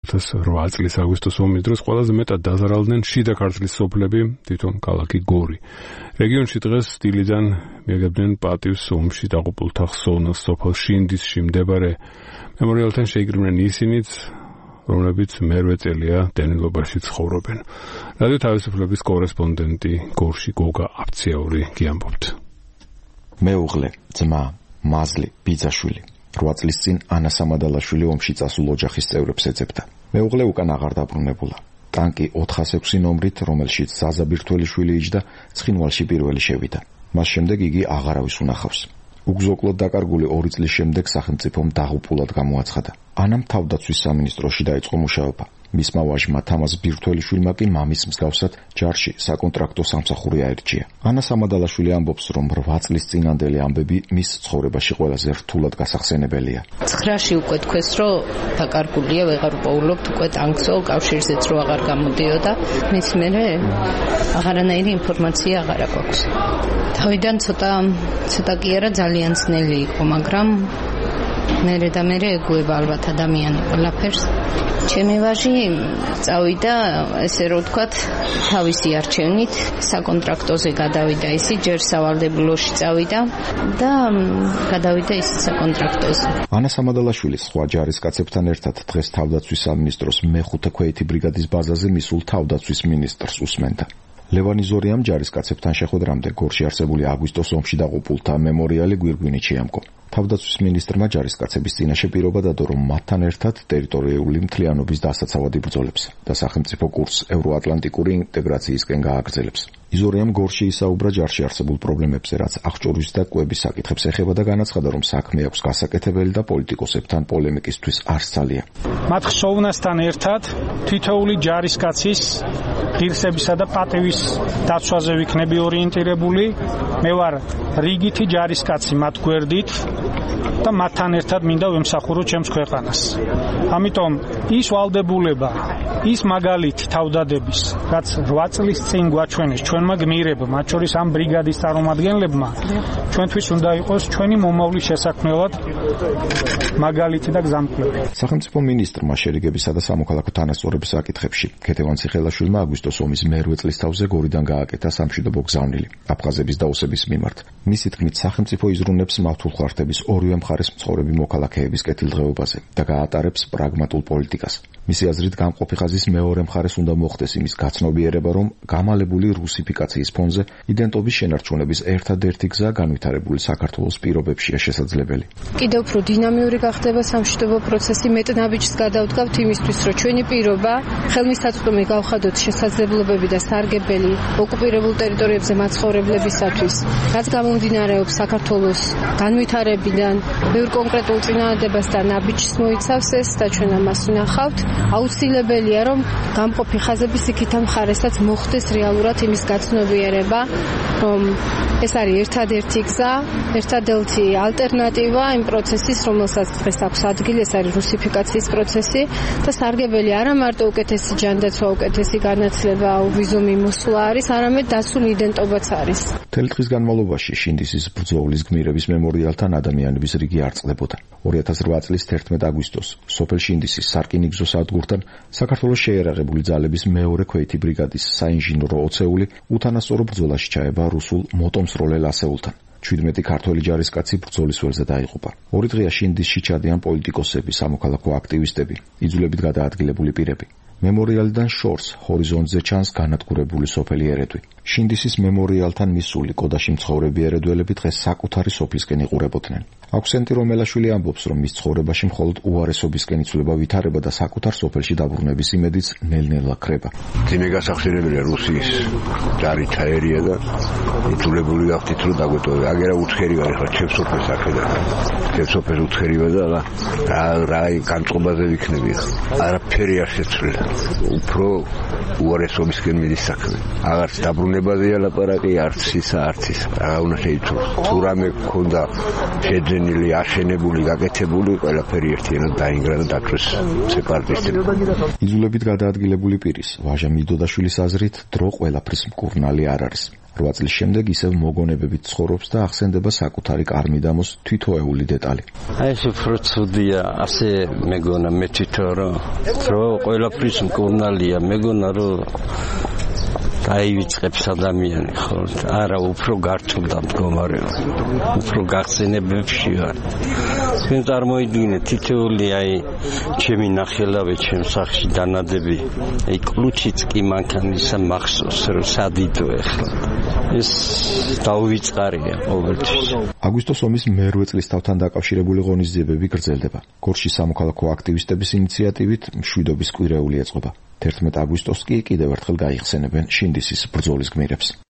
2008 წლის აგვისტოს ომის დროს ყველაზე მეტად დაზარალდნენ შიდა ქართლის სოფლები, თვითონ ქალაქი გორი. რეგიონში დღეს დილიდან მიაგებდნენ პატივს ომში დაღუპულთა ხსოვნას სოფელ შინდისში მდებარე მემორიალთან შეიკრიბნენ ისინიც, რომლებიც მერვე წელია დევნილობაში ცხოვრობენ. რადიო თავისუფლების კორესპონდენტი გორში გოგა აფციაური გიამბობთ. მეუღლე, ძმა, მაზლი, ბიძაშვილი 8 წლის წინ ანა სამადალაშვილი ომში წასულ ოჯახის წევრებს ეძებდა. მეუღლე უკან აღარ დაბრუნებულა. ტანკი 406 ნომრით, რომელშიც ზაზა ბირთველიშვილი იჯდა, ცხინვალში პირველი შევიდა. მას შემდეგ იგი აღარავის უნახავს. უგზოკლოდ დაკარგული 2 წლის შემდეგ სახელმწიფომ დაღუპულად გამოაცხადა. ანამ თავდაცვის სამინისტროში დაიწყო მუშაობა. მისმა ვაჟმა თამაზ ბირთველიშვილმა კი მამის მსგავსად ჯარში საკონტრაქტო სამსახური აირჩია. ანა სამადალაშვილი ამბობს, რომ 8 წლის წინანდელი ამბები მის ცხოვრებაში ყველაზე რთულად გასახსენებელია. 9-ში უკვე თქვეს, რომ დაკარგულია, ვეღარ პოულობთ, უკვე ტანკსო კავშირზეც რო აღარ გამოდიოდა. მის მერე აღარანაირი ინფორმაცია აღარ აქვს. თავიდან ცოტა კი არა ძალიან ძნელი იყო, მაგრამ მერე და მერე ეგუება ალბათ ადამიანი ყველაფერს. ჩემი ვაჟი წავიდა, ესე რომ ვთქვათ, თავისი არჩევნით საკონტრაქტოზე გადავიდა ისი, ჯერ სავალდებულოში წავიდა და გადავიდა ისი საკონტრაქტოზე. ანა სამადალაშვილის სხვა ჯარისკაცებთან ერთად დღეს თავდაცვის სამინისტროს მე-5 ქვეითი ბრიგადის ბაზაზე მისულ თავდაცვის მინისტრს უსმენდა. ლევანი ზორიამ ჯარისკაცებთან შეხვედრამდე გორში არსებული აგვისტოს ომში დაღუპულთა მემორიალი გვირგვინით შეამკო. თავდაცვის მინისტრმა ჯარისკაცების წინაშე პირობა დადო, რომ მათთან ერთად ტერიტორიული მთლიანობის დასაცავად იბრძოლებს და სახელმწიფო კურსს ევროატლანტიკური ინტეგრაციისკენ გააგრძელებს. იზორიამ გორში ისაუბრა ჯარში არსებულ პრობლემებზე, რაც აღჭურვის და კვების საკითხებს ეხება და განაცხადა, რომ საქმე აქვს გასაკეთებელი და პოლიტიკოსებთან პოლემიკისთვის არ სცალია. მათ ხსოვნასთან ერთად თითოეული ჯარისკაცის ღირსებისა და პატივის დაცვაზე ვიქნები ორიენტირებული. მე ვარ რიგითი ჯარისკაცი მათ გვერდით და მათთან ერთად მინდა ვემსახურო ჩემს ქვეყანას. ამიტომ ის ვალდებულება, ის მაგალითი თავდადების, რაც 8 წლის წინ გვაჩვენეს ჩვენმა გმირებმა, მათ შორის ამ ბრიგადის წარმომადგენლებმა, ჩვენთვის უნდა იყოს ჩვენი მომავლის შესაქმნელად მაგალითი და გზამკვლევი. სახელმწიფო მინისტრმა შერიგებისა და სამოქალაქო თანასწორობის საკითხებში ქეთევან ციხელაშვილმა აგვისტოს ომის მერვე წლის თავზე გორიდან გააკეთა სამშვიდობო გზავნილი აფხაზების დაუსების მიმართ. მისი თქმით, სახელმწიფო იზრუნებს მავთულხარდების ორივე მხარეს მცხოვრები მოქალაქეების კეთილდღეობაზე და გაატარებს პრაგმატულ პოლიტიკას. მისი აზრით, გამყოფი ხაზის მეორე მხარეს უნდა მოხდეს იმის გაცნობიერება, რომ გამალებული რუსიფიკაციის ფონზე იდენტობის შენარჩუნების ერთადერთი გზა განვითარებული საქართველოს პირობებშია შესაძლებელი. კიდევ უფრო დინამიური გახდება სამშვიდობო პროცესი, მეტნაბიჯს გადავდგავთ იმისთვის, რომ ჩვენი პირობა, ხელმისაწვდომი გავხადოთ შესაძლებლობები და სარგებელი ოკუპირებულ ტერიტორიებზე მაცხოვრებლებისათვის, რაც გამომდინარეობს საქართველოს განვითარებიდან, ბევრ კონკრეტულ წინადადებას და ნაბიჯს მოიცავს ეს და ჩვენ ამას ვნახავთ. აუცილებელია, რომ გამყოფი ხაზების იქით ამ მხარესაც მოხდეს რეალურად იმის გაცნობიერება, რომ ეს არის ერთადერთი გზა, ერთადერთი ალტერნატივა იმ პროცესის, რომელსაც დღეს აქვს ადგილი, ეს არის რუსიფიკაციის პროცესი და სარგებელი არა მარტო უკეთესი ჯანდაცვა, უკეთესი განათლება, ვიზუმი მოსვლა არის, არამედ დასული იდენტობაც არის. მთელი დღის განმავლობაში შინდისის ბრძოლის გმირების მემორიალთან ადამიანების რიგი არ წყდებოდა. 2008 წლის 11 აგვისტოს სოფელ შინდისის სარკინიგზო სადგურთან საქართველოს შეიარაღებული ძალების მეორე ქვეითი ბრიგადის საინჟინრო ოცეული უთანასწორო ბრძოლაში ჩაება რუსულ მოტომსროლელ ასეულთან. 17 ქართველი ჯარისკაცი ბრძოლის ველზე დაიღუპა. 2 დღეა შინდისში ჩადიან პოლიტიკოსები, სამოქალაქო აქტივისტები, იძულებით გადაადგილებული პირები. მემორიალიდან შორს ჰორიზონტზე ჩანს განადგურებული სოფელი ერედვი. შინდისის მემორიალთან მისული კოდაში მცხოვრები ერედველები დღეს საკუთარი სოფლისკენ იყურებოდნენ. აქვსენტი რომელაშვილი ამბობს, რომ მის ცხოვრებაში მხოლოდ უარესობისკენ იცვლება ვითარება და საკუთარ სოფელში დაბრუნების იმედიც ნელ-ნელა ქრება. ძიმე გასახსენებელია რუსიის ჯარი ჩაერია და იძულებული გახდით რომ დაგვეტოვე. აგერა უცხერი ვარ ახლა ჩემს სოფელს ახედა. ჩემს სოფელს უცხერი ვარ და რა განწყობაზე ვიქნები. არაფერი არ შეცვლილა. უფრო უარესობისკენ მიდის საქმე. აღარც დაბრუნებაზეა ლაპარაკი, არც ისა, არც ის. რა უნდა შეიცვალოს. თუ რამე გქონდა შეძენილი, აშენებული, გაკეთებული, ყველაფერი ერთიანად დაინგრა და დაწვეს სეპარატისტებმა. იძულებით გადაადგილებული პირის, ვაჟა მიდოდაშვილის აზრით, დრო ყველაფრის მკურნალი არ არის. 8 წლის შემდეგ ისევ მოგონებებით ცხოვრობს და ახსენდება საკუთარი კარმიდამოს თვითოეული დეტალი. აი ეს უფრო ცუდია, ასე მეგონა მე თვითონ რომ ყველაფრის მკურნალია, მეგონა რომ დაივიწყებს ადამიანი ხო? არა, უფრო გართულდა მდგომარეობა. უფრო გახსენებებში ვარ. თქვენ წარმოიდგინეთ, თითოეული აი ჩემი ნახელავე ჩემ სახლში დანადები, აი კლუჩიც კი მანქან ისა მახსოვს რომ სადიდო ახლა. ეს დაუვიწყარია ყოველთვის. აგვისტოს ომის მერვე წლისთავთან დაკავშირებული ღონისძიებები გრძელდება. გორში სამოქალაქო აქტივისტების ინიციატივით მშვიდობის კვირეული ეწყობა. 11 აგვისტოს კი კიდევ ერთხელ გაიხსენებენ შინდისის ბრძოლის გმირებს.